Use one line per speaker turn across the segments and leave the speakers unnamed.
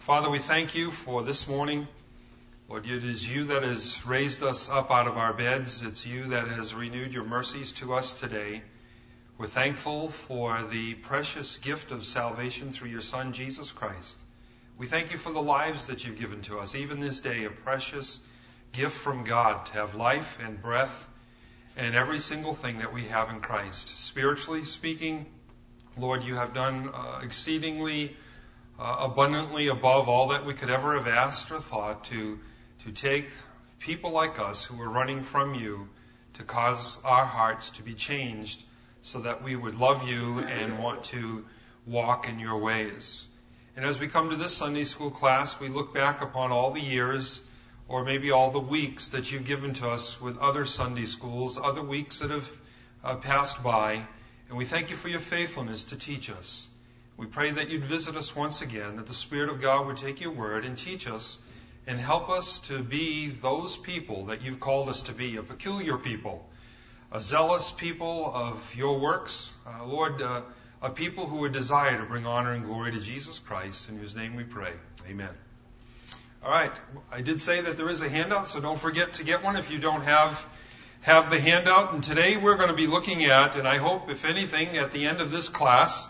Father, we thank you for this morning. Lord, it is you that has raised us up out of our beds. It's you that has renewed your mercies to us today. We're thankful for the precious gift of salvation through your Son, Jesus Christ. We thank you for the lives that you've given to us, even this day, a precious gift from God to have life and breath and every single thing that we have in Christ. Spiritually speaking, Lord, you have done exceedingly abundantly above all that we could ever have asked or thought to take people like us who are running from you to cause our hearts to be changed so that we would love you and want to walk in your ways. And as we come to this Sunday school class, we look back upon all the years or maybe all the weeks that you've given to us with other Sunday schools, other weeks that have passed by. And we thank you for your faithfulness to teach us. We pray that you'd visit us once again, that the Spirit of God would take your word and teach us and help us to be those people that you've called us to be, a peculiar people, a zealous people of your works. Lord, a people who would desire to bring honor and glory to Jesus Christ, in whose name we pray. Amen. All right. I did say that there is a handout, so don't forget to get one if you don't have the handout. And today we're going to be looking at, and I hope, if anything, at the end of this class,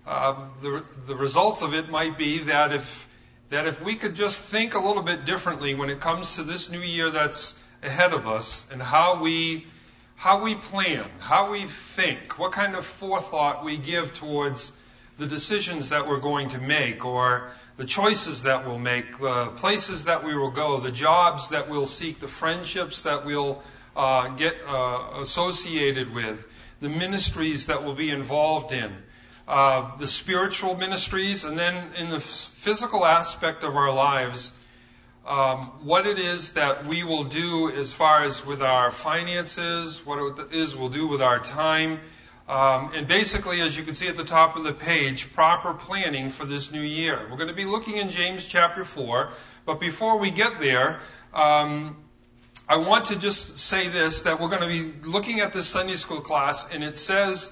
the results of it might be that if we could just think a little bit differently when it comes to this new year that's ahead of us and how we plan, how we think, what kind of forethought we give towards the decisions that we're going to make or the choices that we'll make, the places that we will go, the jobs that we'll seek, the friendships that we'll get associated with, the ministries that we'll be involved in, the spiritual ministries, and then in the physical aspect of our lives, what it is that we will do as far as with our finances, what it is we'll do with our time, and basically, as you can see at the top of the page, proper planning for this new year. We're going to be looking in James chapter 4, but before we get there, I want to just say this, that we're going to be looking at this Sunday school class, and it says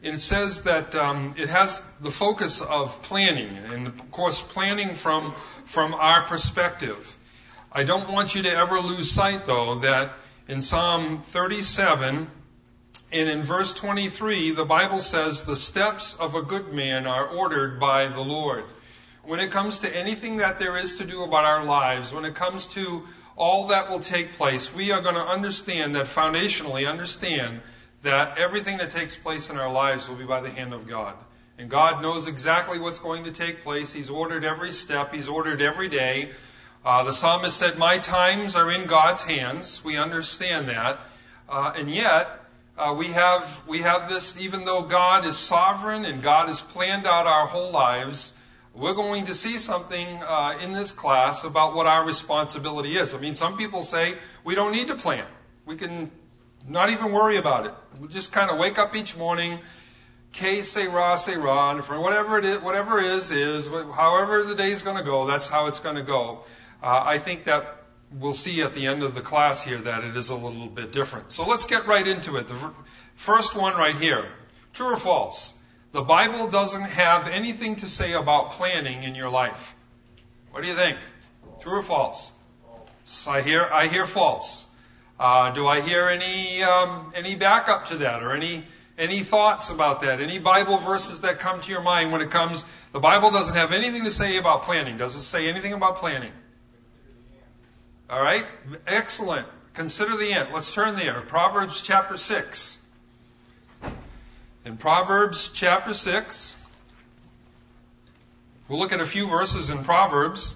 that it has the focus of planning, and of course planning from our perspective. I don't want you to ever lose sight, though, that in Psalm 37 and in verse 23, the Bible says, "The steps of a good man are ordered by the Lord." When it comes to anything that there is to do about our lives, when it comes to all that will take place, we are going to foundationally understand that everything that takes place in our lives will be by the hand of God. And God knows exactly what's going to take place. He's ordered every step. He's ordered every day. The psalmist said, "My times are in God's hands." We understand that. And yet, we have this, even though God is sovereign and God has planned out our whole lives, we're going to see something in this class about what our responsibility is. I mean, some people say we don't need to plan. We can not even worry about it. We just kind of wake up each morning, que sera, and for whatever it is, however the day's going to go, that's how it's going to go. I think that we'll see at the end of the class here that it is a little bit different. So let's get right into it. The first one right here. True or false? The Bible doesn't have anything to say about planning in your life. What do you think? True or false? I hear false. Do I hear any backup to that, or any thoughts about that? Any Bible verses that come to your mind when it comes? The Bible doesn't have anything to say about planning. Does it say anything about planning? All right, excellent. Consider the ant. Let's turn there. Proverbs chapter 6. In Proverbs chapter 6, we'll look at a few verses in Proverbs.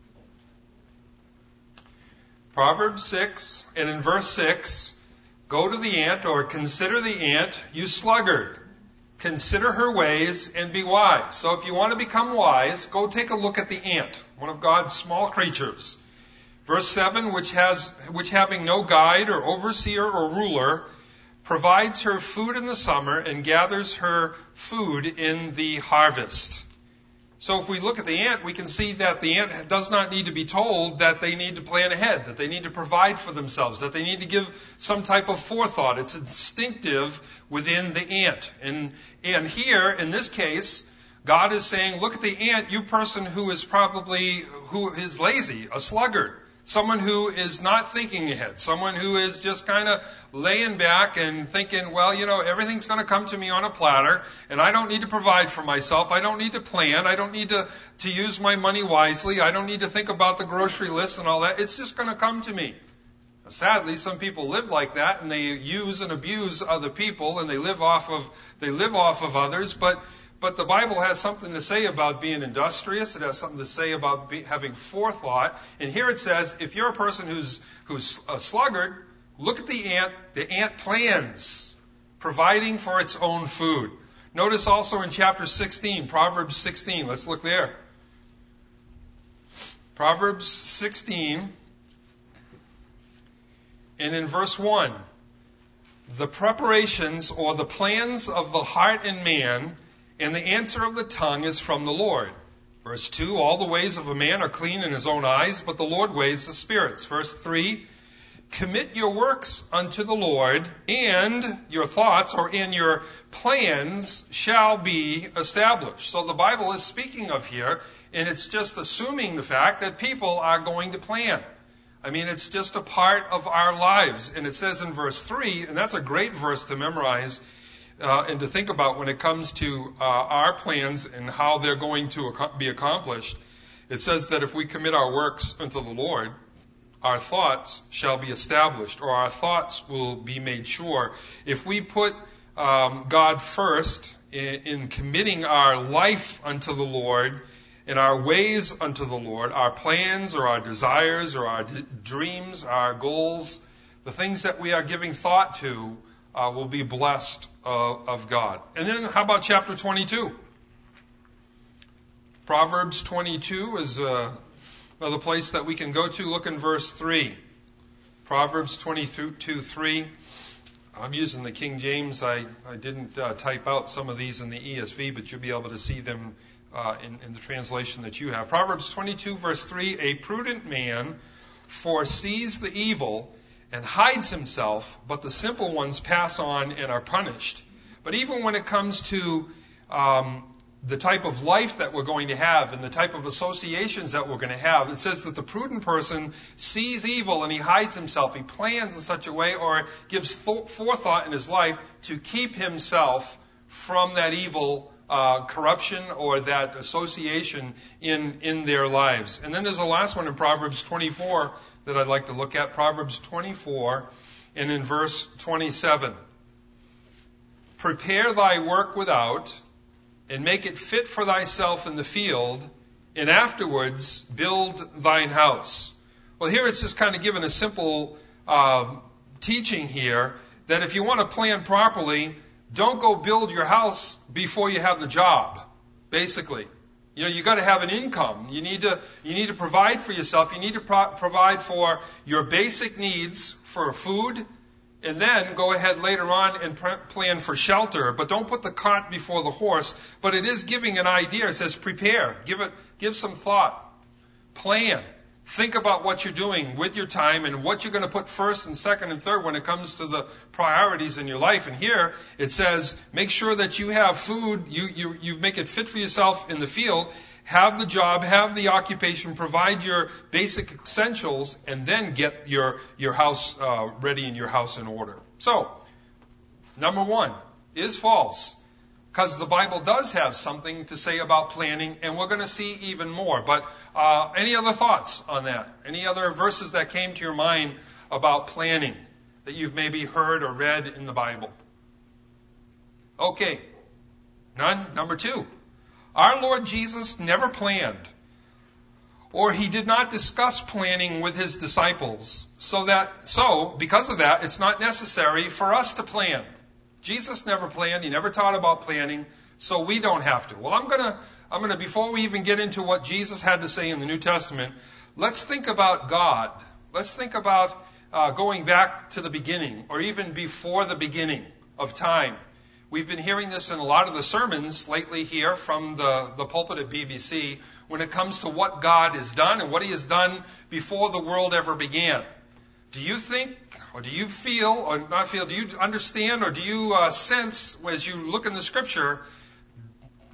Proverbs 6, and in verse 6, "Go to the ant," or "Consider the ant, you sluggard. Consider her ways and be wise." So if you want to become wise, go take a look at the ant, one of God's small creatures. Verse 7, which having no guide or overseer or ruler, provides her food in the summer and gathers her food in the harvest. So if we look at the ant, we can see that the ant does not need to be told that they need to plan ahead, that they need to provide for themselves, that they need to give some type of forethought. It's instinctive within the ant. And here, in this case, God is saying, look at the ant, you person who is lazy, a sluggard, someone who is not thinking ahead, someone who is just kind of laying back and thinking, well, everything's going to come to me on a platter, and I don't need to provide for myself. I don't need to plan. I don't need to use my money wisely. I don't need to think about the grocery list and all that. It's just going to come to me. Sadly, some people live like that, and they use and abuse other people, and they live off of others. But the Bible has something to say about being industrious. It has something to say about having forethought. And here it says, if you're a person who's a sluggard, look at the ant. The ant plans, providing for its own food. Notice also in chapter 16, Proverbs 16. Let's look there. Proverbs 16. And in verse 1, the preparations or the plans of the heart in man, and the answer of the tongue is from the Lord. Verse 2, all the ways of a man are clean in his own eyes, but the Lord weighs the spirits. Verse 3, commit your works unto the Lord, and your thoughts or in your plans shall be established. So the Bible is speaking of here, and it's just assuming the fact that people are going to plan. It's just a part of our lives. And it says in verse 3, and that's a great verse to memorize, and to think about when it comes to our plans and how they're going to be accomplished. It says that if we commit our works unto the Lord, our thoughts shall be established, or our thoughts will be made sure. If we put God first in committing our life unto the Lord and our ways unto the Lord, our plans or our desires or our dreams, our goals, the things that we are giving thought to, will be blessed of God. And then how about chapter 22? Proverbs 22 is another place that we can go to. Look in verse 3. Proverbs 22:3. I'm using the King James. I didn't type out some of these in the ESV, but you'll be able to see them in the translation that you have. Proverbs 22 verse 3, a prudent man foresees the evil and hides himself, but the simple ones pass on and are punished. But even when it comes to the type of life that we're going to have and the type of associations that we're going to have, it says that the prudent person sees evil and he hides himself. He plans in such a way or gives forethought in his life to keep himself from that evil corruption or that association in their lives. And then there's the last one in Proverbs 24 that I'd like to look at. Proverbs 24 and in verse 27. Prepare thy work without, and make it fit for thyself in the field, and afterwards build thine house. Well, here it's just kind of given a simple teaching here that if you want to plan properly, don't go build your house before you have the job, basically. You got to have an income. You need to provide for yourself. You need to provide for your basic needs for food, and then go ahead later on and plan for shelter. But don't put the cart before the horse. But it is giving an idea. It says prepare. Give some thought. Plan. Think about what you're doing with your time and what you're going to put first and second and third when it comes to the priorities in your life. And here it says, make sure that you have food. You make it fit for yourself in the field. Have the job, have the occupation, provide your basic essentials, and then get your house ready and your house in order. So, number one is false, because the Bible does have something to say about planning, and we're going to see even more. But any other thoughts on that? Any other verses that came to your mind about planning that you've maybe heard or read in the Bible? Okay. None? Number two. Our Lord Jesus never planned, or he did not discuss planning with his disciples. So because of that, it's not necessary for us to plan. Jesus never planned. He never taught about planning, so we don't have to. Well, I'm gonna before we even get into what Jesus had to say in the New Testament, let's think about God. Let's think about going back to the beginning, or even before the beginning of time. We've been hearing this in a lot of the sermons lately here from the pulpit at BBC when it comes to what God has done and what he has done before the world ever began. Do you think, or do you feel, or not feel, do you understand, or do you sense as you look in the Scripture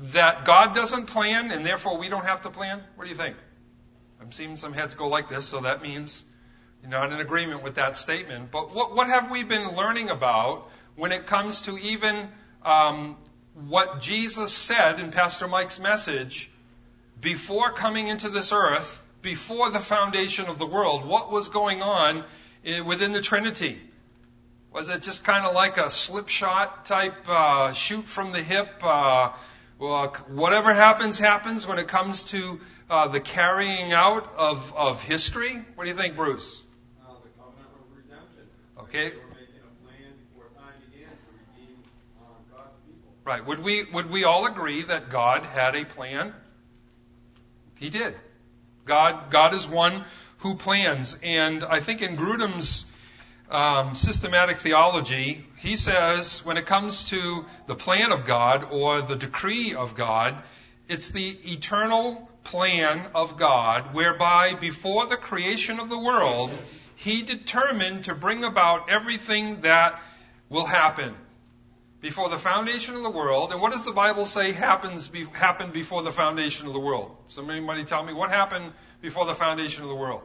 that God doesn't plan and therefore we don't have to plan? What do you think? I'm seeing some heads go like this, so that means you're not in agreement with that statement. But what have we been learning about when it comes to even what Jesus said in Pastor Mike's message before coming into this earth, before the foundation of the world? What was going on within the Trinity? Was it just kind of like a slip shot type shoot from the hip? Whatever happens, happens when it comes to the carrying out of history? What do you think, Bruce?
The covenant of redemption.
Okay.
They were making a plan before time began to redeem God's people.
Right. Would we all agree that God had a plan? He did. God is one who plans. And I think in Grudem's systematic theology, he says when it comes to the plan of God or the decree of God, it's the eternal plan of God whereby before the creation of the world, He determined to bring about everything that will happen before the foundation of the world. And what does the Bible say happened before the foundation of the world? Somebody tell me what happened before the foundation of the world?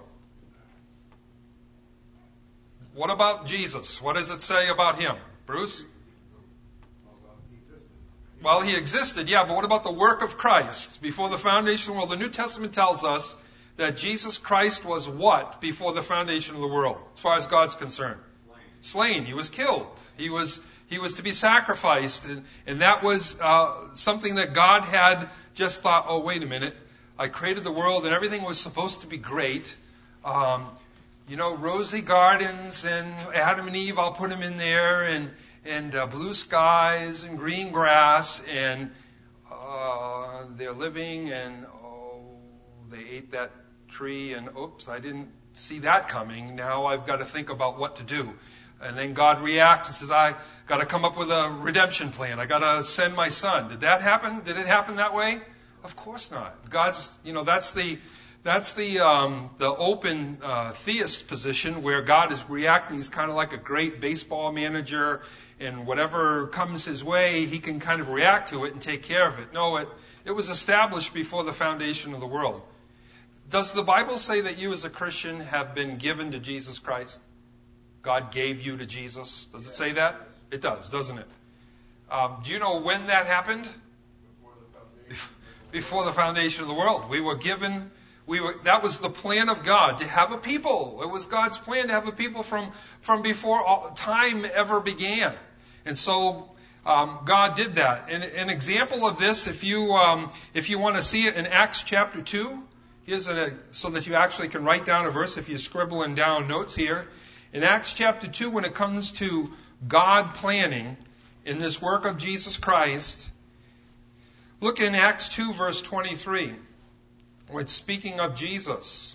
What about Jesus? What does it say about Him? Bruce? Well, He existed, yeah, but what about the work of Christ before the foundation of the world? The New Testament tells us that Jesus Christ was what before the foundation of the world, as far as God's concerned? Slain. He was killed. He was to be sacrificed, and that was something that God had just thought, oh, wait a minute, I created the world and everything was supposed to be great. Rosy gardens and Adam and Eve, I'll put them in there, and blue skies and green grass, and they're living, and they ate that tree, and oops, I didn't see that coming. Now I've got to think about what to do. And then God reacts and says, I got to come up with a redemption plan. I got to send my son. Did that happen? Did it happen that way? Of course not. God's, that's the open theist position where God is reacting. He's kind of like a great baseball manager, and whatever comes his way, he can kind of react to it and take care of it. No, it was established before the foundation of the world. Does the Bible say that you as a Christian have been given to Jesus Christ? God gave you to Jesus. Does it say that? It does, doesn't it? Do you know when that happened? Before the foundation of the world. We were given, that was the plan of God, to have a people. It was God's plan to have a people from before time ever began. And so God did that. And an example of this, if you want to see it in Acts chapter 2, so that you actually can write down a verse if you're scribbling down notes here. In Acts chapter 2, when it comes to God planning in this work of Jesus Christ, look in Acts 2, verse 23, when it's speaking of Jesus.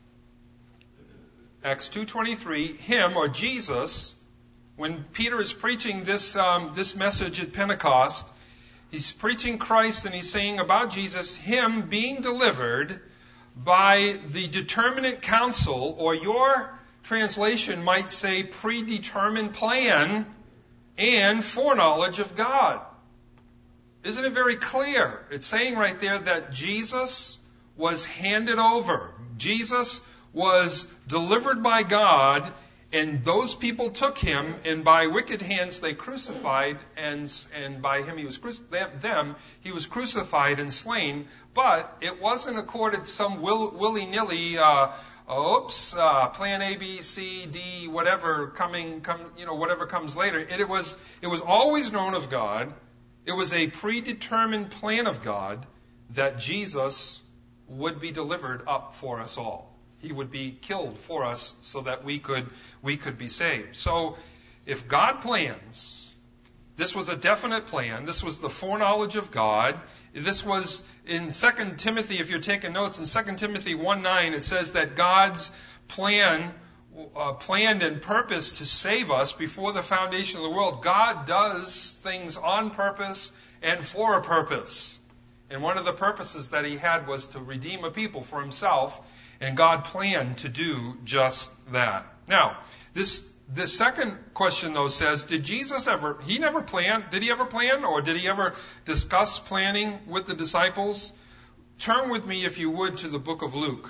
Acts 2:23, Him, or Jesus, when Peter is preaching this message at Pentecost, he's preaching Christ and he's saying about Jesus, Him being delivered by the determinate counsel, or your translation might say predetermined plan and foreknowledge of God. Isn't it very clear? It's saying right there that Jesus was handed over. Jesus was delivered by God, and those people took Him, and by wicked hands they crucified, and by Him he was he was crucified and slain. But it wasn't accorded some willy-nilly plan A, B, C, D, whatever whatever comes later. It was always known of God. It was a predetermined plan of God that Jesus would be delivered up for us all. He would be killed for us so that we could be saved. So if God plans, this was a definite plan. This was the foreknowledge of God. This was in 2 Timothy, if you're taking notes, in 2 Timothy 1:9, it says that God's planned and purposed to save us before the foundation of the world. God does things on purpose and for a purpose. And one of the purposes that He had was to redeem a people for Himself, and God planned to do just that. Now, this The second question, though, says, did Jesus ever, he never planned, did he ever plan, or did he ever discuss planning with the disciples? Turn with me, if you would, to the book of Luke.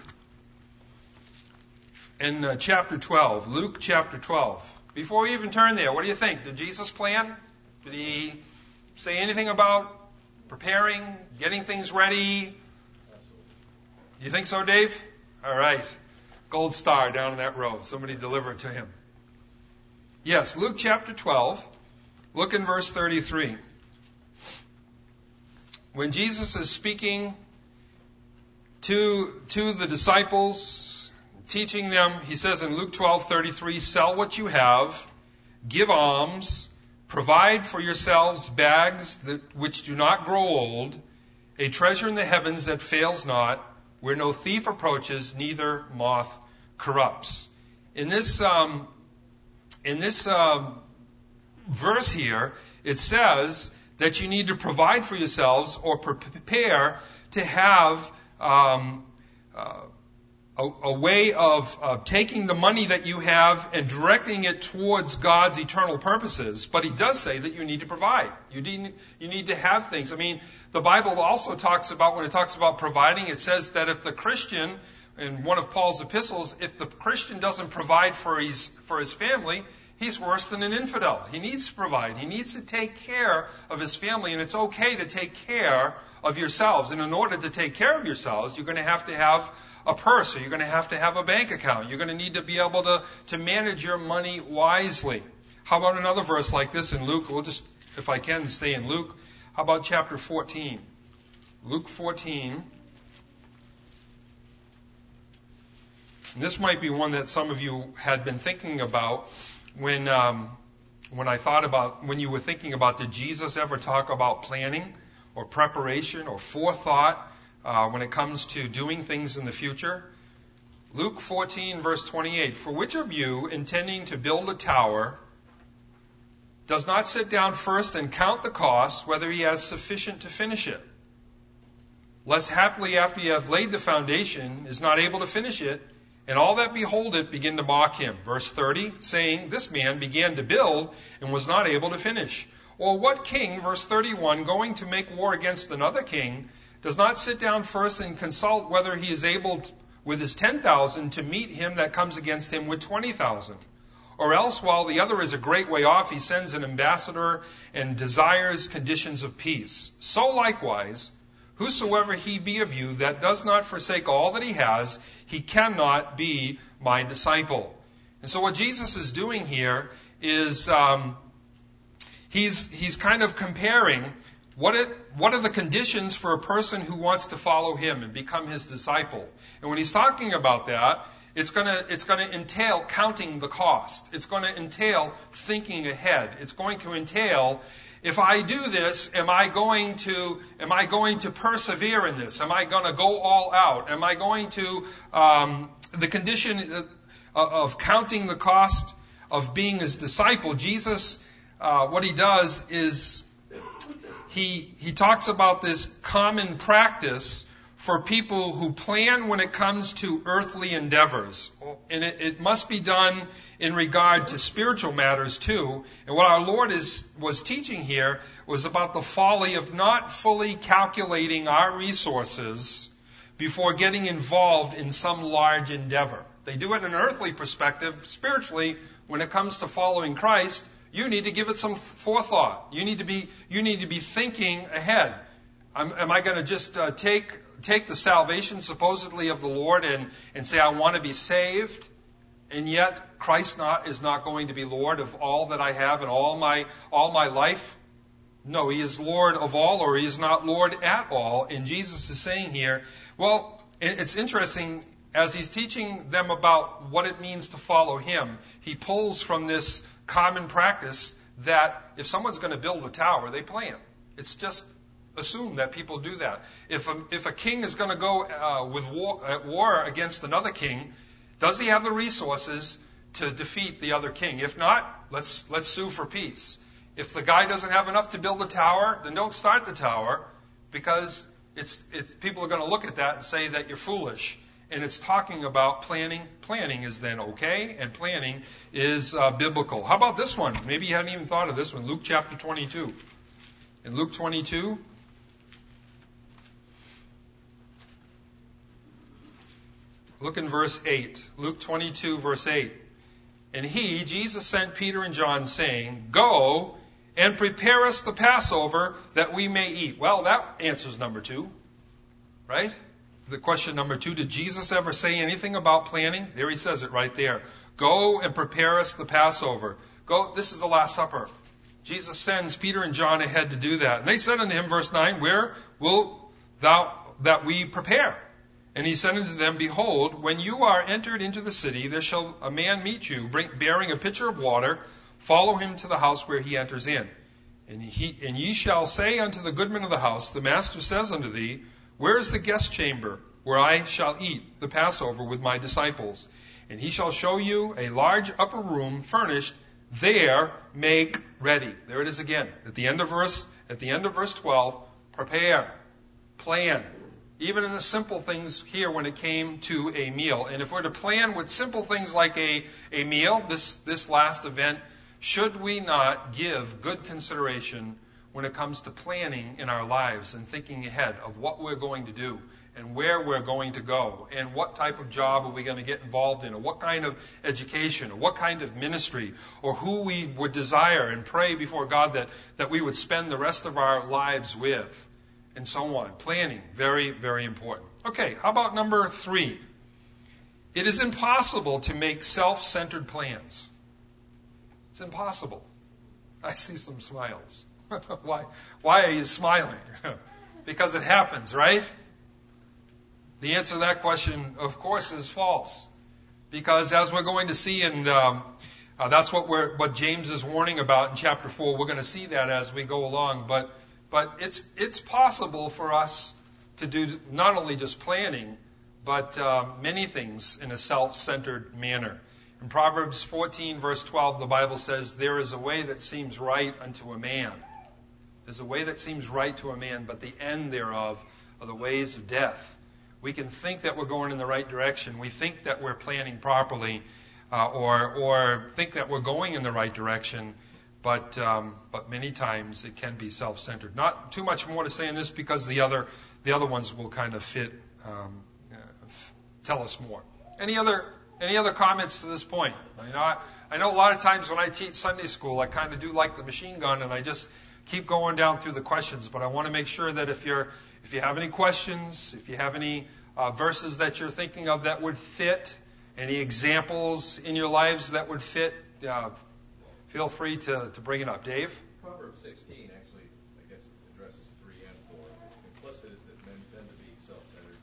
In chapter 12, Luke chapter 12. Before we even turn there, what do you think? Did Jesus plan? Did he say anything about preparing, getting things ready? You think so, Dave? All right. Gold star down in that row. Somebody deliver it to him. Yes, Luke chapter 12. Look in verse 33. When Jesus is speaking to the disciples, teaching them, he says in Luke 12:33, sell what you have, give alms, provide for yourselves bags which do not grow old, a treasure in the heavens that fails not, where no thief approaches, neither moth corrupts. In this verse here, it says that you need to provide for yourselves or prepare to have a way of taking the money that you have and directing it towards God's eternal purposes. But he does say that you need to provide. You need to have things. I mean, the Bible also talks about, when it talks about providing, it says that if the Christian, in one of Paul's epistles, if the Christian doesn't provide for his family, he's worse than an infidel. He needs to provide. He needs to take care of his family, and it's okay to take care of yourselves. And in order to take care of yourselves, you're going to have a purse, or you're going to have a bank account. You're going to need to be able to manage your money wisely. How about another verse like this in Luke? We'll just, if I can, stay in Luke. How about chapter 14? Luke 14. And this might be one that some of you had been thinking about when you were thinking about, did Jesus ever talk about planning or preparation or forethought when it comes to doing things in the future? Luke 14, verse 28. For which of you, intending to build a tower, does not sit down first and count the cost, whether he has sufficient to finish it? Lest haply after you have laid the foundation, is not able to finish it, and all that behold it begin to mock him. Verse 30, saying, this man began to build and was not able to finish. Or what king, verse 31, going to make war against another king, does not sit down first and consult whether he is able with his 10,000 to meet him that comes against him with 20,000? Or else, while the other is a great way off, he sends an ambassador and desires conditions of peace. So likewise, whosoever he be of you that does not forsake all that he has, he cannot be my disciple. And so what Jesus is doing here is he's kind of comparing what are the conditions for a person who wants to follow him and become his disciple. And when he's talking about that, it's going to entail counting the cost. It's going to entail thinking ahead. It's going to entail, if I do this, am I going to persevere in this? Am I going to go all out? Am I going to the condition of counting the cost of being his disciple? Jesus, what he does is he talks about this common practice for people who plan when it comes to earthly endeavors. And it must be done in regard to spiritual matters too. And what our Lord was teaching here was about the folly of not fully calculating our resources before getting involved in some large endeavor. They do it in an earthly perspective. Spiritually, when it comes to following Christ, you need to give it some forethought. You need to be thinking ahead. Am I going to just take the salvation supposedly of the Lord and say I want to be saved, and yet Christ is not going to be Lord of all that I have and all my life? No, he is Lord of all, or he is not Lord at all. And Jesus is saying here, well, it's interesting, as he's teaching them about what it means to follow him, he pulls from this common practice that if someone's going to build a tower, they plan. It's just assume that people do that. If a king is going to go at war against another king, does he have the resources to defeat the other king? If not, let's sue for peace. If the guy doesn't have enough to build a tower, then don't start the tower, because people are going to look at that and say that you're foolish. and it's talking about planning. Planning is then okay, and planning is biblical. How about this one? Maybe you hadn't even thought of this one. Luke chapter 22. In Luke 22, look in verse 8. Luke 22, verse 8. And he, Jesus, sent Peter and John, saying, Go and prepare us the Passover that we may eat. Well, that answers number 2, right? The question number 2, did Jesus ever say anything about planning? There he says it right there. Go and prepare us the Passover. Go. This is the Last Supper. Jesus sends Peter and John ahead to do that. And they said unto him, verse 9, Where wilt thou that we prepare? And he said unto them, Behold, when you are entered into the city, there shall a man meet you, bearing a pitcher of water. Follow him to the house where he enters in. And ye shall say unto the goodman of the house, The master says unto thee, Where is the guest chamber, where I shall eat the Passover with my disciples? And he shall show you a large upper room furnished. There make ready. There it is again. At the end of verse 12, prepare, plan. Even in the simple things here when it came to a meal. And if we're to plan with simple things like a meal, this last event, should we not give good consideration when it comes to planning in our lives and thinking ahead of what we're going to do and where we're going to go and what type of job are we going to get involved in or what kind of education or what kind of ministry or who we would desire and pray before God that we would spend the rest of our lives with. And so on. Planning, very, very important. Okay, how about number 3? It is impossible to make self-centered plans. It's impossible. I see some smiles. Why are you smiling? Because it happens, right? The answer to that question, of course, is false. Because as we're going to see, and that's what James is warning about in chapter 4, we're going to see that as we go along. But it's possible for us to do not only just planning, but many things in a self-centered manner. In Proverbs 14, verse 12, the Bible says, There is a way that seems right unto a man. There's a way that seems right to a man, but the end thereof are the ways of death. We can think that we're going in the right direction. We think that we're planning properly, or think that we're going in the right direction. But many times it can be self-centered. Not too much more to say in this because the other ones will kind of tell us more. Any other comments to this point? I know a lot of times when I teach Sunday school, I kind of do like the machine gun, and I just keep going down through the questions. But I want to make sure that if you have any questions, if you have any verses that you're thinking of that would fit, any examples in your lives that would fit. Feel free to bring it up. Dave?
Proverbs 16 actually, I guess, addresses 3 and 4. Implicit is that men tend to be self-centered.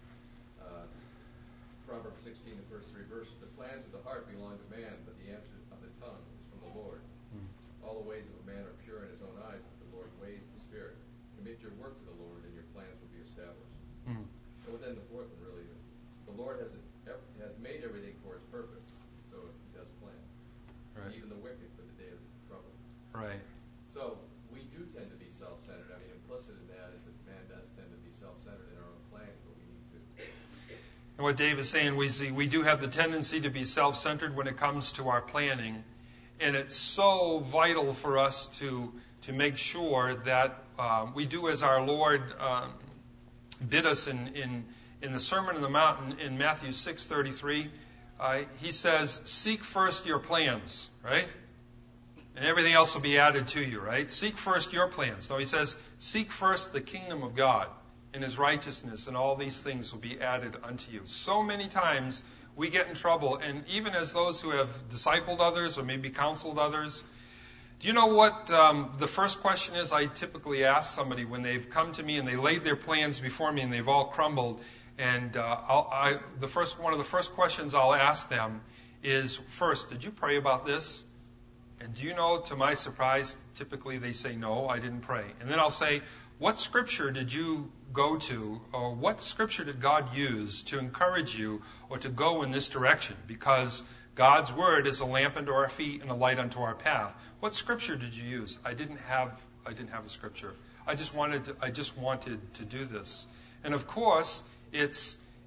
Proverbs 16, the first 3 verses, The plans of the heart belong to man, but the answer of the tongue is from the Lord. All the ways of a man are pure in his own eyes, but the Lord weighs the spirit. Commit your work to the Lord, and your plans will be established. So then the fourth one really is, the Lord has made everything for its purpose, so he does plan. Right. Even the wicked for the day of trouble.
Right.
So we do tend to be self-centered. I mean, implicit in that is that man does tend to be self-centered in our own planning, but we need to.
And what Dave is saying, we do have the tendency to be self-centered when it comes to our planning, and it's so vital for us to make sure that we do as our Lord bid us in the Sermon on the Mount in Matthew 6:33. He says, seek first your plans, right? And everything else will be added to you, right? Seek first your plans. No, he says, seek first the kingdom of God and his righteousness, and all these things will be added unto you. So many times we get in trouble, and even as those who have discipled others or maybe counseled others, do you know what the first question is I typically ask somebody when they've come to me and they laid their plans before me and they've all crumbled? And one of the first questions I'll ask them is, first, did you pray about this? And do you know, to my surprise, typically they say, no, I didn't pray. And then I'll say, what scripture did you go to, or what scripture did God use to encourage you or to go in this direction? Because God's word is a lamp unto our feet and a light unto our path. What scripture did you use? I didn't have a scripture. I just wanted to do this. And of course, it's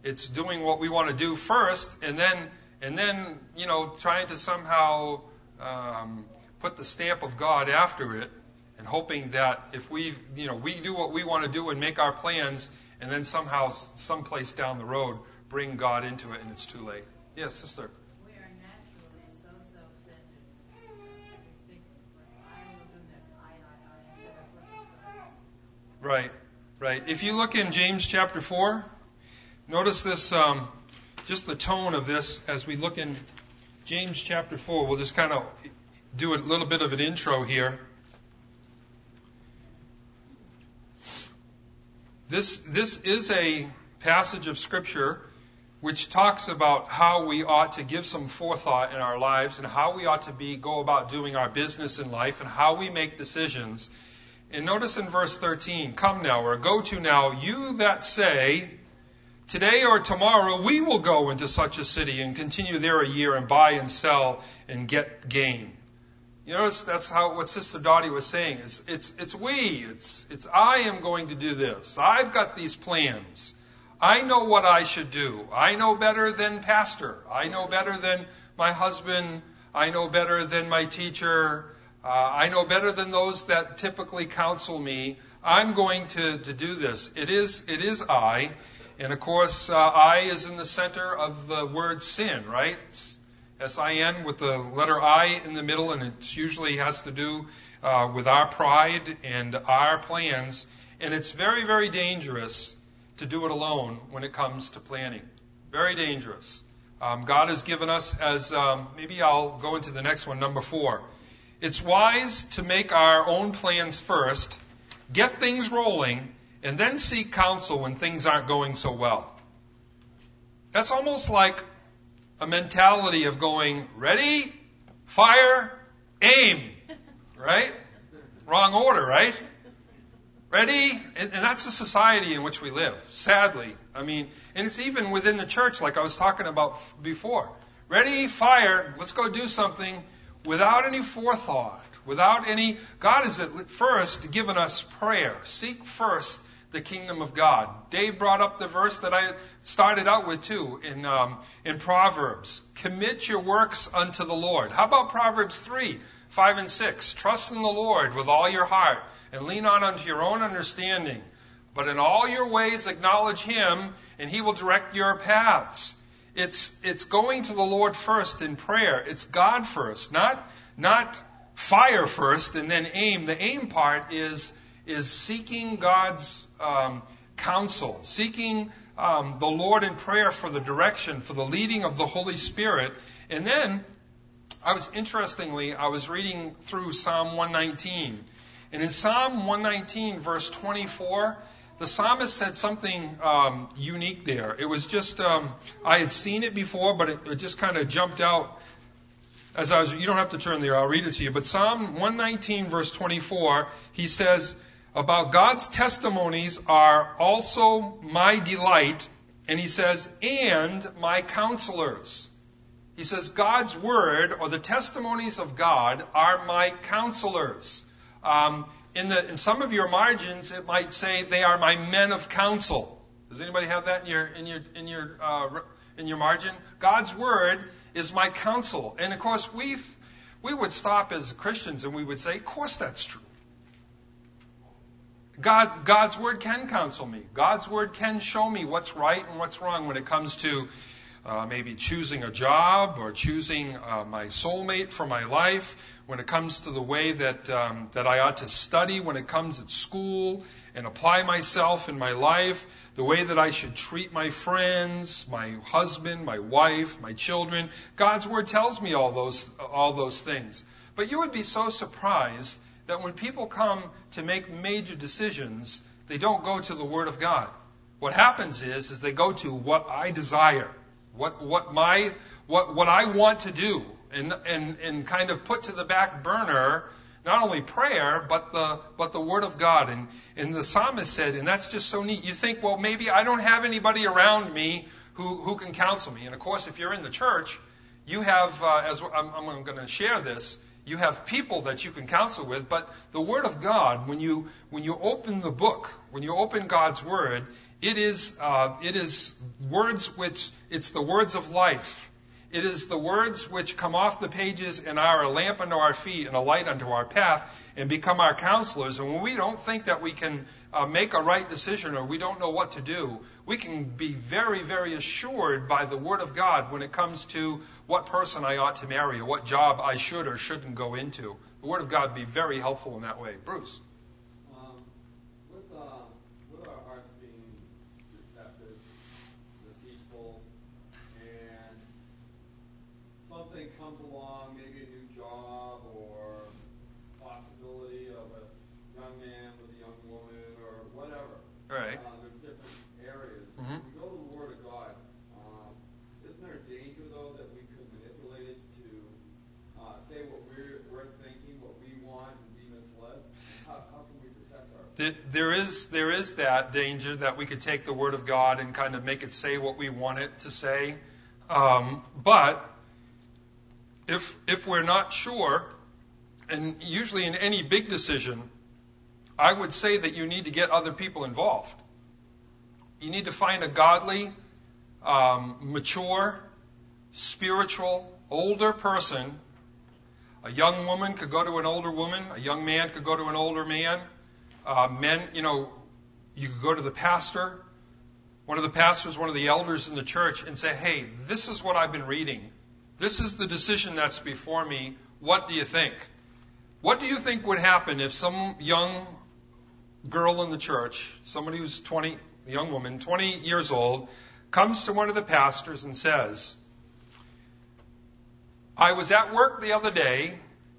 It's doing what we want to do first, and then trying to somehow put the stamp of God after it, and hoping that if we do what we want to do and make our plans, and then somehow, someplace down the road, bring God into it, and it's too late. Yes, sister.
We are naturally so self-centered. We think, I will do that. I, instead of what's God.
Right. If you look in James chapter 4, notice this, just the tone of this as we look in James chapter 4. We'll just kind of do a little bit of an intro here. This is a passage of Scripture which talks about how we ought to give some forethought in our lives and how we ought to go about doing our business in life and how we make decisions. And notice in verse 13, come now, or go to now, you that say, today or tomorrow we will go into such a city and continue there a year and buy and sell and get gain. You notice that's what Sister Dottie was saying. It's I am going to do this. I've got these plans. I know what I should do. I know better than pastor. I know better than my husband. I know better than my teacher. I know better than those that typically counsel me. I'm going to do this. It is I. And of course, I is in the center of the word sin, right? S-I-N with the letter I in the middle, and it usually has to do with our pride and our plans. And it's very, very dangerous to do it alone when it comes to planning. Very dangerous. God has given us as, maybe I'll go into the next one, number 4. It's wise to make our own plans first, get things rolling, and then seek counsel when things aren't going so well. That's almost like a mentality of going, ready, fire, aim, right? Wrong order, right? Ready, and that's the society in which we live, sadly. I mean, and it's even within the church, like I was talking about before. Ready, fire, let's go do something without any forethought, God has at first given us prayer. Seek first the kingdom of God. Dave brought up the verse that I started out with too in Proverbs. Commit your works unto the Lord. How about Proverbs 3, 5 and 6? Trust in the Lord with all your heart and lean on unto your own understanding. But in all your ways acknowledge Him, and He will direct your paths. It's going to the Lord first in prayer. It's God first, not fire first and then aim. The aim part is seeking God's counsel, seeking the Lord in prayer for the direction, for the leading of the Holy Spirit. And then, I was reading through Psalm 119. And in Psalm 119, verse 24, the psalmist said something unique there. It was just, I had seen it before, but it just kind of jumped out you don't have to turn there, I'll read it to you. But Psalm 119, verse 24, he says, about God's testimonies are also my delight, and he says, and my counselors. He says, God's word, or the testimonies of God, are my counselors. In some of your margins, it might say they are my men of counsel. Does anybody have that in your margin? God's word is my counsel. And of course, we would stop as Christians and we would say, of course that's true. God's word can counsel me. God's word can show me what's right and what's wrong when it comes to maybe choosing a job or choosing my soulmate for my life, when it comes to the way that I ought to study when it comes at school and apply myself in my life, the way that I should treat my friends, my husband, my wife, my children. God's word tells me all those things. But you would be so surprised that when people come to make major decisions, they don't go to the Word of God. What happens is they go to what I desire, what I want to do, and kind of put to the back burner not only prayer but the Word of God. And the psalmist said, and that's just so neat. You think, well, maybe I don't have anybody around me who can counsel me. And of course, if you're in the church, you have, as I'm going to share this, you have people that you can counsel with, but the Word of God, when you open the book, when you open God's Word, It is words which, it's the words of life. It is the words which come off the pages and are a lamp unto our feet and a light unto our path and become our counselors. And when we don't think that we can make a right decision or we don't know what to do, we can be very, very assured by the Word of God when it comes to what person I ought to marry or what job I should or shouldn't go into. The Word of God would be very helpful in that way. Bruce?
With our hearts being receptive, deceitful, and something comes along, maybe a new job or possibility of a young man with a young woman or whatever.
Right.
There's different areas.
Mm-hmm.
We go to the Word of God. Isn't there a danger, though, that we could manipulate it to say what we're thinking, what we want, and be misled? How can we protect ourselves?
There is that danger that we could take the Word of God and kind of make it say what we want it to say. But if we're not sure, and usually in any big decision, I would say that you need to get other people involved. You need to find a godly, mature, spiritual, older person. A young woman could go to an older woman. A young man could go to an older man. Men, you could go to the pastor, one of the pastors, one of the elders in the church, and say, hey, this is what I've been reading. This is the decision that's before me. What do you think? What do you think would happen if some young girl in the church, somebody who's 20, a young woman, 20 years old, comes to one of the pastors and says, I was at work the other day,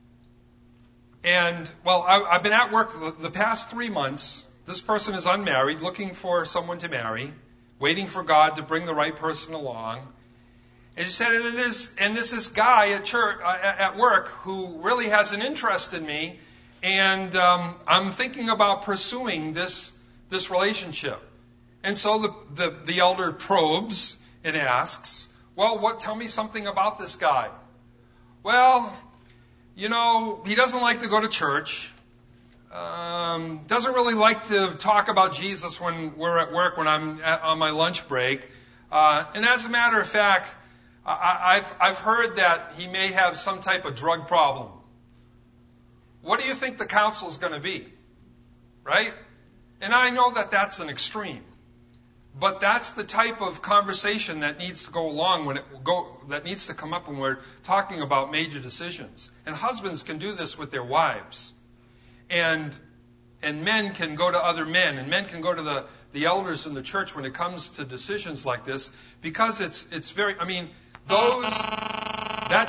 and, I've been at work the past 3 months. This person is unmarried, looking for someone to marry, waiting for God to bring the right person along. And she said, and there's this guy at church, at work who really has an interest in me, and I'm thinking about pursuing this relationship. And so the elder probes and asks, well, tell me something about this guy. Well, he doesn't like to go to church. Doesn't really like to talk about Jesus when we're at work, when I'm on my lunch break. And as a matter of fact, I've heard that he may have some type of drug problem. What do you think the counsel is going to be? Right? And I know that that's an extreme. But that's the type of conversation that needs to go along that needs to come up when we're talking about major decisions. And husbands can do this with their wives. And men can go to other men, and men can go to the elders in the church when it comes to decisions like this, because it's very, that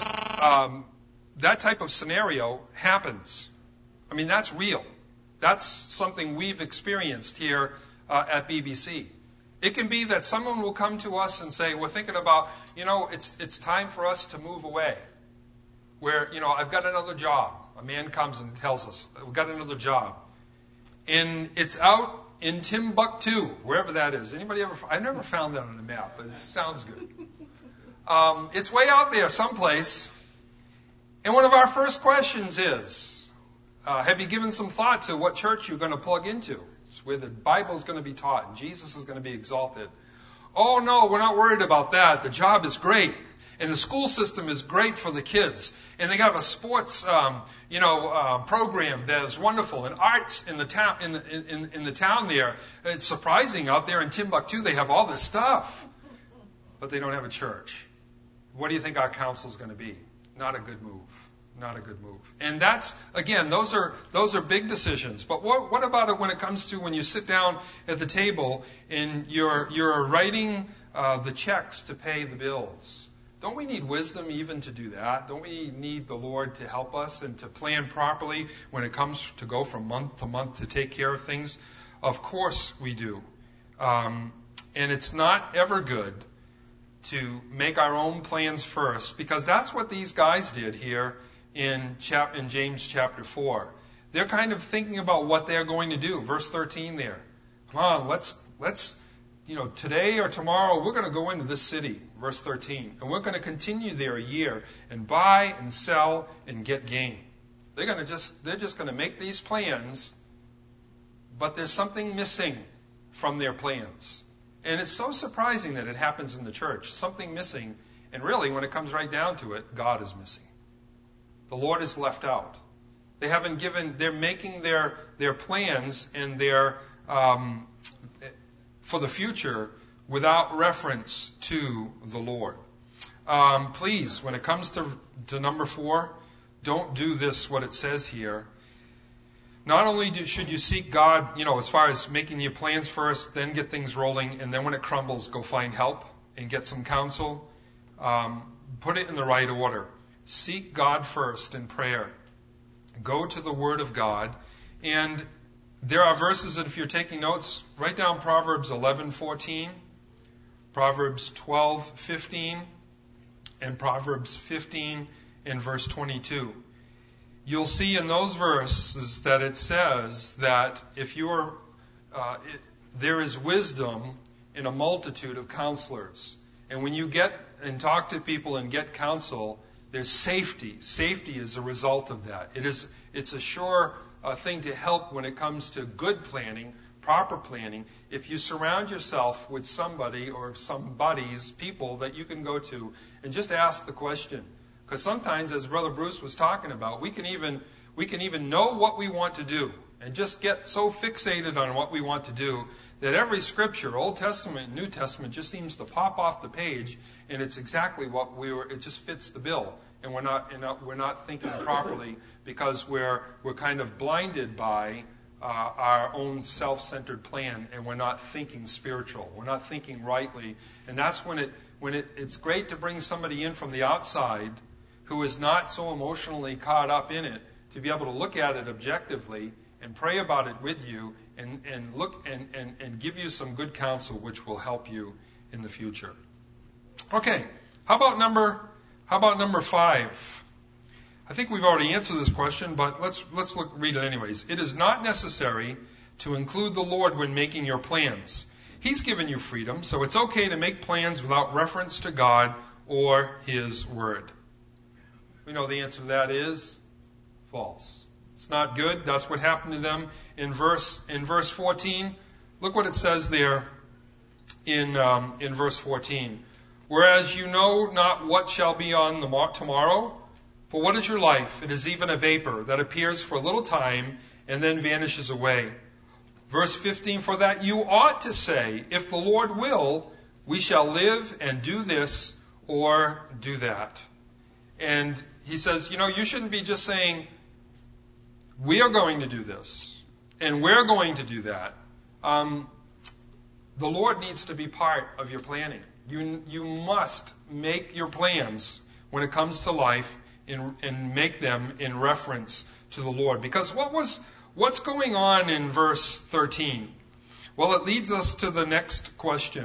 type of scenario happens. That's real. That's something we've experienced here at BBC. It can be that someone will come to us and say, we're thinking about, it's time for us to move away. Where, I've got another job. A man comes and tells us, we've got another job. And it's out in Timbuktu, wherever that is. Anybody ever? I never found that on the map, but it sounds good. It's way out there someplace. And one of our first questions is, have you given some thought to what church you're going to plug into? It's where the Bible is going to be taught and Jesus is going to be exalted. Oh, no, we're not worried about that. The job is great. And the school system is great for the kids. And they have a sports, program that is wonderful. And arts in the town, in the town there. It's surprising out there in Timbuktu they have all this stuff, but they don't have a church. What do you think our counsel is going to be? Not a good move. Not a good move. And that's, again, those are big decisions. But what about it when it comes to when you sit down at the table and you're writing the checks to pay the bills? Don't we need wisdom even to do that? Don't we need the Lord to help us and to plan properly when it comes to go from month to month to take care of things? Of course we do. And it's not ever good to make our own plans first, because that's what these guys did here in James chapter 4. They're kind of thinking about what they're going to do. Verse 13 there. Come on, let's today or tomorrow we're going to go into this city, verse 13, and we're going to continue there a year and buy and sell and get gain. They're just going to make these plans, but there's something missing from their plans. And it's so surprising that it happens in the church. Something missing. And really, when it comes right down to it, God is missing. The Lord is left out. They haven't given, they're making their plans and their, for the future without reference to the Lord. Please, when it comes to number 4, don't do this, what it says here. Not only should you seek God, as far as making your plans first, then get things rolling, and then when it crumbles, go find help and get some counsel. Put it in the right order. Seek God first in prayer. Go to the Word of God. And there are verses that if you're taking notes, write down Proverbs 11:14, Proverbs 12:15, and Proverbs 15 and verse 22. You'll see in those verses that it says that if there is wisdom in a multitude of counselors. And when you get and talk to people and get counsel, there's safety. Safety is a result of that. It's a sure thing to help when it comes to good planning, proper planning. If you surround yourself with somebody or some buddies, people that you can go to and just ask the question. Because sometimes, as Brother Bruce was talking about, we can even know what we want to do and just get so fixated on what we want to do that every scripture, Old Testament and New Testament, just seems to pop off the page, and it's exactly what it just fits the bill. And we're not thinking properly because we're kind of blinded by our own self-centered plan, and we're not thinking spiritual. We're not thinking rightly. And that's when it's great to bring somebody in from the outside who is not so emotionally caught up in it, to be able to look at it objectively and pray about it with you and look and give you some good counsel which will help you in the future. Okay, how about number 5? I think we've already answered this question, but let's read it anyways. It is not necessary to include the Lord when making your plans. He's given you freedom, so it's okay to make plans without reference to God or His Word. We know the answer to that is false. It's not good. That's what happened to them in verse 14. Look what it says there in verse 14. Whereas you know not what shall be on tomorrow, for what is your life? It is even a vapor that appears for a little time and then vanishes away. Verse 15, for that you ought to say, if the Lord will, we shall live and do this or do that. And he says, you shouldn't be just saying, we are going to do this, and we're going to do that. The Lord needs to be part of your planning. You must make your plans when it comes to life and make them in reference to the Lord. Because what's going on in verse 13? Well, it leads us to the next question.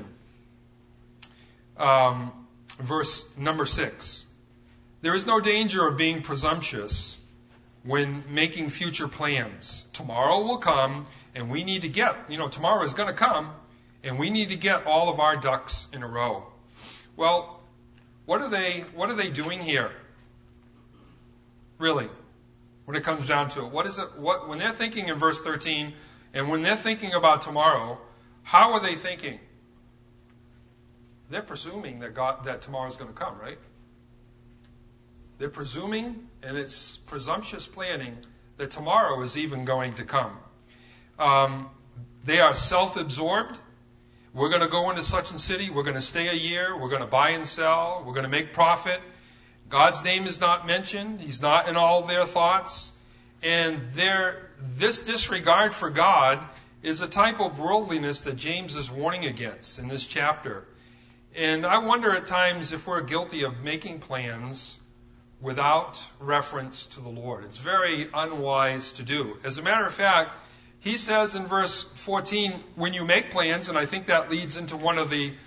Verse number 6. There is no danger of being presumptuous when making future plans. Tomorrow will come, and we need to get, tomorrow is going to come, and we need to get all of our ducks in a row. Well, what are they doing here? Really, when it comes down to it, when they're thinking in verse 13, and when they're thinking about tomorrow, how are they thinking? They're presuming that tomorrow is going to come, right? They're presuming, and it's presumptuous planning, that tomorrow is even going to come. They are self-absorbed. We're going to go into such and city. We're going to stay a year. We're going to buy and sell. We're going to make profit. God's name is not mentioned. He's not in all their thoughts. And this disregard for God is a type of worldliness that James is warning against in this chapter. And I wonder at times if we're guilty of making plans without reference to the Lord. It's very unwise to do. As a matter of fact, he says in verse 14, when you make plans, and I think that leads into one of the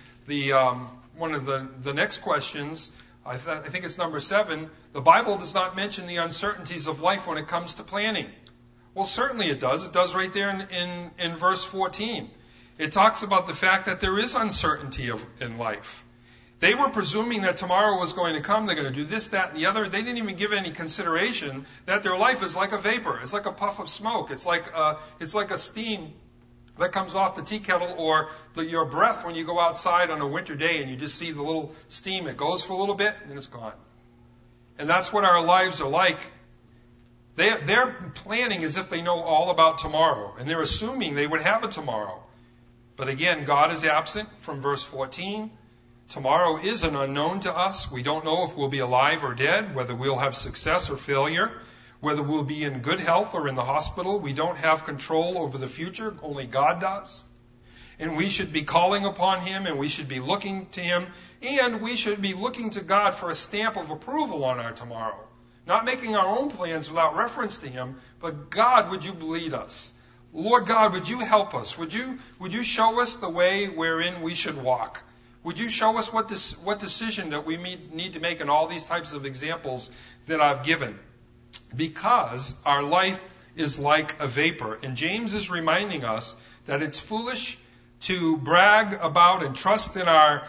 next questions. I think it's number 7. The Bible does not mention the uncertainties of life when it comes to planning. Well, certainly it does. It does right there in verse 14. It talks about the fact that there is uncertainty in life. They were presuming that tomorrow was going to come. They're going to do this, that, and the other. They didn't even give any consideration that their life is like a vapor. It's like a puff of smoke. It's like a steam that comes off the tea kettle, or your breath when you go outside on a winter day and you just see the little steam. It goes for a little bit and then it's gone. And that's what our lives are like. They're planning as if they know all about tomorrow, and they're assuming they would have a tomorrow. But again, God is absent from verse 14. Tomorrow is an unknown to us. We don't know if we'll be alive or dead, whether we'll have success or failure, whether we'll be in good health or in the hospital. We don't have control over the future. Only God does. And we should be calling upon Him, and we should be looking to Him, and we should be looking to God for a stamp of approval on our tomorrow. Not making our own plans without reference to Him, but God, would you lead us? Lord God, would you help us? Would you show us the way wherein we should walk? Would you show us what decision that we need to make in all these types of examples that I've given? Because our life is like a vapor. And James is reminding us that it's foolish to brag about and trust in our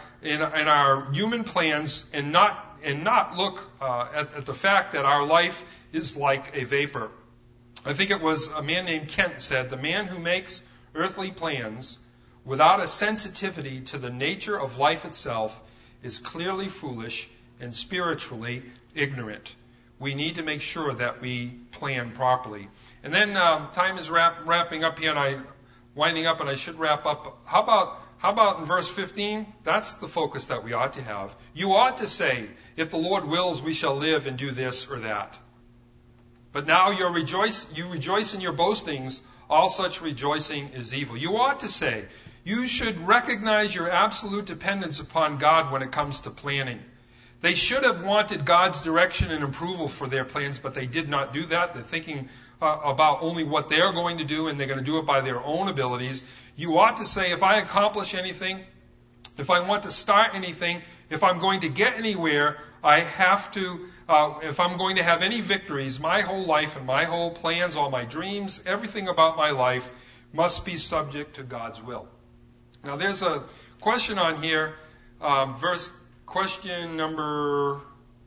human plans and not look at the fact that our life is like a vapor. I think it was a man named Kent said, the man who makes earthly plans without a sensitivity to the nature of life itself is clearly foolish and spiritually ignorant. We need to make sure that we plan properly. And then time is wrapping up here, and winding up, and I should wrap up. How about in verse 15? That's the focus that we ought to have. You ought to say, if the Lord wills, we shall live and do this or that. But now you rejoice in your boastings. All such rejoicing is evil. You ought to say, you should recognize your absolute dependence upon God when it comes to planning. They should have wanted God's direction and approval for their plans, but they did not do that. They're thinking about only what they're going to do, and they're going to do it by their own abilities. You ought to say, if I accomplish anything, if I want to start anything, if I'm going to get anywhere, I have to, if I'm going to have any victories, my whole life and my whole plans, all my dreams, everything about my life must be subject to God's will. Now there's a question on here, question number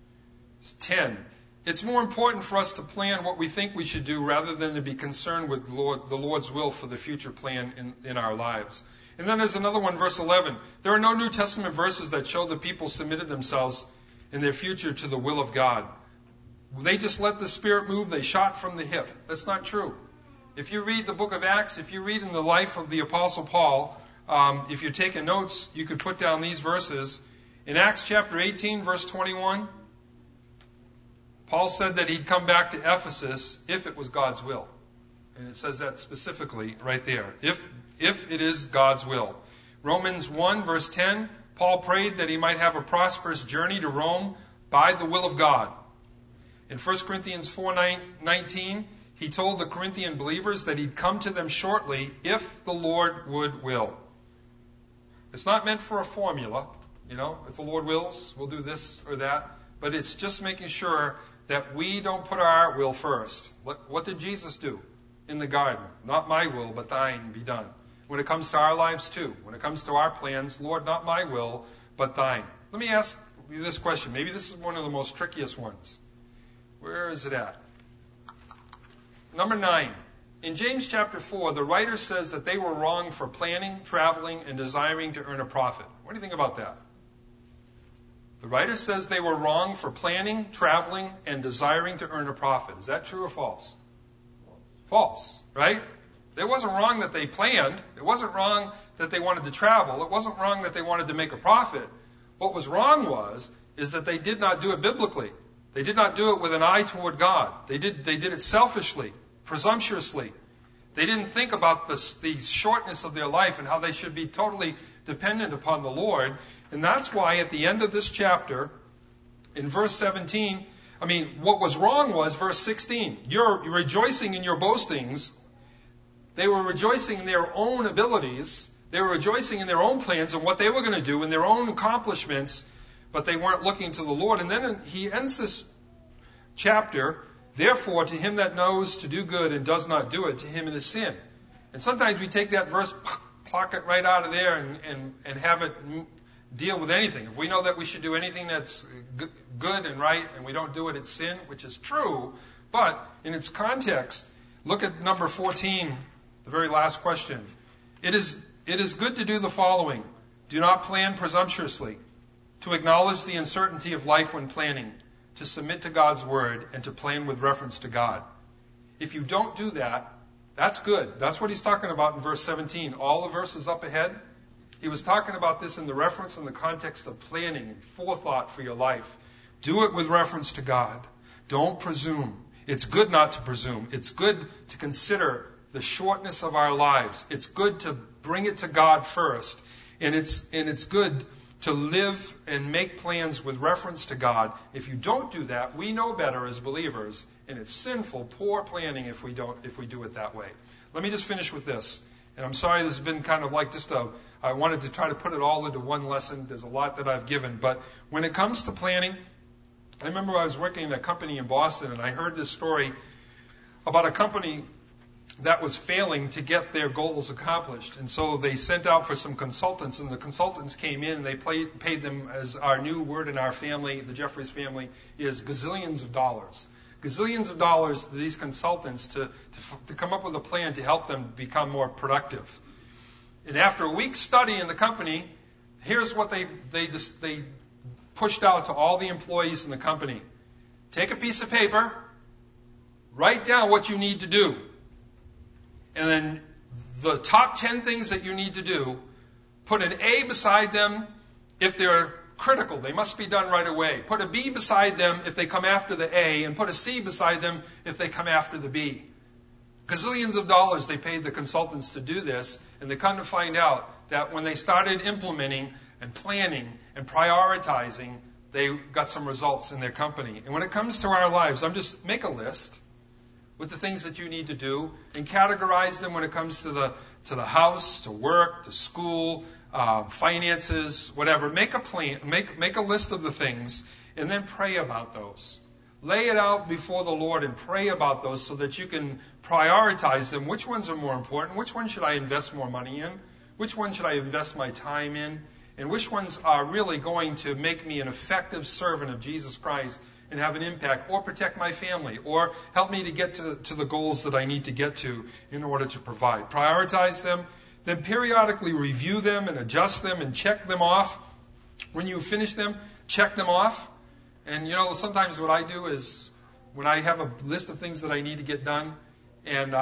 10. It's more important for us to plan what we think we should do rather than to be concerned with the Lord's will for the future plan in our lives. And then there's another one, verse 11. There are no New Testament verses that show that people submitted themselves in their future to the will of God. They just let the Spirit move. They shot from the hip. That's not true. If you read the book of Acts, if you read in the life of the Apostle Paul, if you're taking notes, you could put down these verses. In Acts chapter 18, verse 21, Paul said that he'd come back to Ephesus if it was God's will. And it says that specifically right there. If it is God's will. Romans 1, verse 10, Paul prayed that he might have a prosperous journey to Rome by the will of God. In 1 Corinthians 4:19, he told the Corinthian believers that he'd come to them shortly if the Lord would will. It's not meant for a formula. If the Lord wills, we'll do this or that. But it's just making sure that we don't put our will first. What did Jesus do in the garden? Not my will, but thine be done. When it comes to our lives too, when it comes to our plans, Lord, not my will, but thine. Let me ask you this question. Maybe this is one of the most trickiest ones. Where is it at? Number 9. In James chapter 4, the writer says that they were wrong for planning, traveling, and desiring to earn a profit. What do you think about that? The writer says they were wrong for planning, traveling, and desiring to earn a profit. Is that true or false? False, right? It wasn't wrong that they planned. It wasn't wrong that they wanted to travel. It wasn't wrong that they wanted to make a profit. What was wrong is that they did not do it biblically. They did not do it with an eye toward God. They did it selfishly, presumptuously. They didn't think about the shortness of their life and how they should be totally dependent upon the Lord. And that's why at the end of this chapter, in verse 17, what was wrong was verse 16. You're rejoicing in your boastings. They were rejoicing in their own abilities. They were rejoicing in their own plans and what they were going to do and their own accomplishments, but they weren't looking to the Lord. And then he ends this chapter, therefore, to him that knows to do good and does not do it, to him it is sin. And sometimes we take that verse, pluck it right out of there and have it deal with anything. If we know that we should do anything that's good and right and we don't do it, it's sin, which is true. But in its context, look at number 14, the very last question. It is good to do the following. Do not plan presumptuously, to acknowledge the uncertainty of life when planning, to submit to God's word, and to plan with reference to God. If you don't do that, that's good. That's what he's talking about in verse 17. All the verses up ahead, he was talking about this in the reference in the context of planning and forethought for your life. Do it with reference to God. Don't presume. It's good not to presume. It's good to consider the shortness of our lives. It's good to bring it to God first. And it's good to live and make plans with reference to God. If you don't do that, we know better as believers, and it's sinful, poor planning if we do it that way. Let me just finish with this. And I'm sorry this has been kind of like I wanted to try to put it all into one lesson. There's a lot that I've given. But when it comes to planning, I remember I was working in a company in Boston, and I heard this story about a company that was failing to get their goals accomplished. And so they sent out for some consultants, and the consultants came in, and they paid them, as our new word in our family, the Jeffries family, is gazillions of dollars. Gazillions of dollars to these consultants to come up with a plan to help them become more productive. And after a week's study in the company, here's what they pushed out to all the employees in the company. Take a piece of paper, write down what you need to do. And then the top 10 things that you need to do, put an A beside them if they're critical. They must be done right away. Put a B beside them if they come after the A, and put a C beside them if they come after the B. Gazillions of dollars they paid the consultants to do this, and they come to find out that when they started implementing and planning and prioritizing, they got some results in their company. And when it comes to our lives, just make a list with the things that you need to do and categorize them when it comes to the house, to work, to school, finances, whatever. Make a plan, make a list of the things, and then pray about those. Lay it out before the Lord and pray about those so that you can prioritize them. Which ones are more important? Which one should I invest more money in? Which one should I invest my time in? And which ones are really going to make me an effective servant of Jesus Christ and have an impact, or protect my family, or help me to get to the goals that I need to get to in order to provide. Prioritize them, then periodically review them and adjust them and check them off. When you finish them, check them off. And sometimes what I do is when I have a list of things that I need to get done, and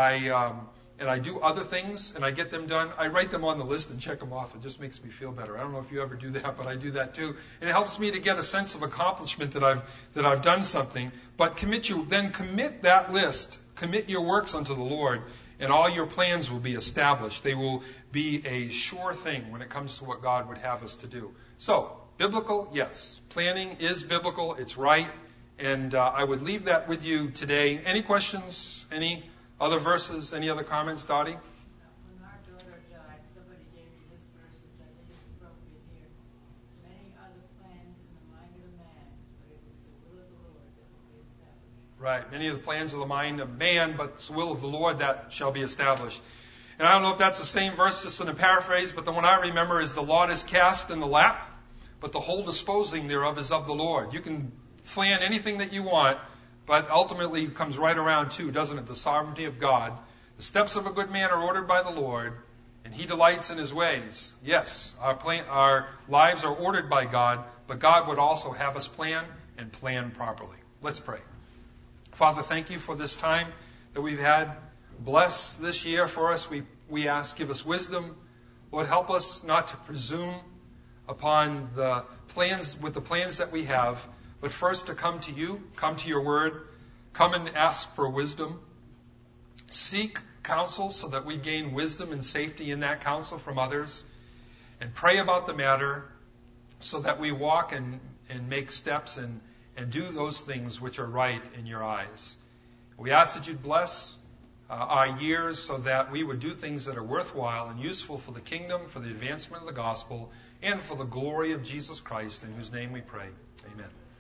I do other things and I get them done, I write them on the list and check them off. It just makes me feel better. I don't know if you ever do that, but I do that too. And it helps me to get a sense of accomplishment that I've done something. But commit that list, commit your works unto the Lord, and all your plans will be established. They will be a sure thing when it comes to what God would have us to do. So, biblical, yes. Planning is biblical. It's right. And I would leave that with you today. Any questions? Any other verses? Any other comments, Dottie?
When our daughter died, somebody gave me this verse, which I think is appropriate here. Many are the plans in the mind of man, but it is the will of the Lord that will be established.
Right. Many of the plans of the mind of man, but it's the will of the Lord that shall be established. And I don't know if that's the same verse, just in a paraphrase, but the one I remember is the lot is cast in the lap, but the whole disposing thereof is of the Lord. You can plan anything that you want, but ultimately it comes right around to, doesn't it, the sovereignty of God. The steps of a good man are ordered by the Lord, and he delights in his ways. Yes, our lives are ordered by God, but God would also have us plan and plan properly. Let's pray. Father, thank you for this time that we've had. Bless this year for us. We ask, give us wisdom. Lord, help us not to presume upon the plans that we have, but first to come to you, come to your word, come and ask for wisdom. Seek counsel so that we gain wisdom and safety in that counsel from others. And pray about the matter so that we walk and make steps and do those things which are right in your eyes. We ask that you'd bless our years so that we would do things that are worthwhile and useful for the kingdom, for the advancement of the gospel, and for the glory of Jesus Christ, in whose name we pray. Amen.